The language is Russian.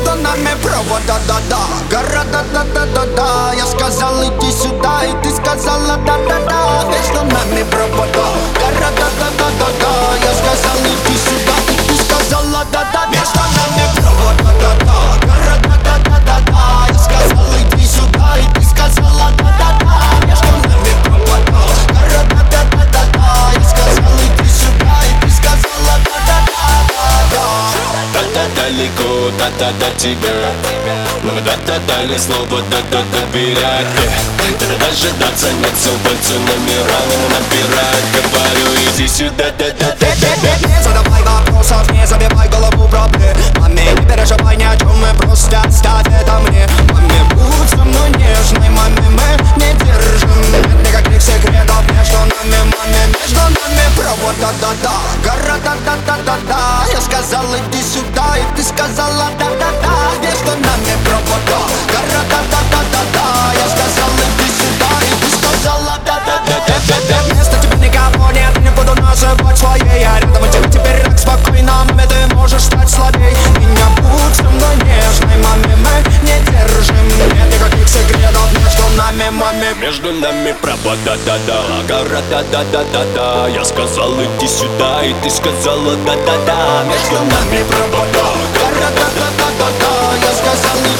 между нами провод, да-да-да. Гора, да-да-да-да-да. Я сказал иди сюда, и ты сказала да-да-да. Между нами провод, гора, да-да-да-да-да. Я сказал иди сюда, и ты сказала да-да-да. Между нами провод, да-да-да. Гора, да-да-да-да-да. Я сказал иди сюда, и ты сказала да-да-да. Между нами провод, гора, да-да-да-да-да. Я сказал иди сюда, и ты сказала да-да-да-да-да. Да-да далеко, да-да до тебя. Но да-да дали слово, да-да доверять. Да-да дожидаться нет, все больше номерами набирать. Говорю, иди сюда, да-да-да-да-да. Не задавай вопросов, не забивай голову проблемами. Не переживай ни о чем, мы просто оставь это мне. Маме, будь со мной нежной, маме, мы не держим. Нет никаких секретов между нами, маме. Между нами провод, да-да-да. Гора, да-да-да-да-да. Я сказал иди сюда, и ты сказала да-да-да. Между нами провод, гора, да-да-да-да-да. Я сказал иди сюда, и ты сказала да-да-да-да-да. Вместо тебя никого нет, не буду называть своей. Я рядом, и тебе теперь так спокойно, маме, ты можешь стать слабей. Меня будь со мной нежной, маме, мы не держим. Нет никаких секретов между нами, маме. Между нами провод, да-да-да. Гора, да-да-да-да-да. Я сказал иди сюда, и ты сказала да-да-да. Между нами провод, гора, да-да-да-да-да. Я сказал иди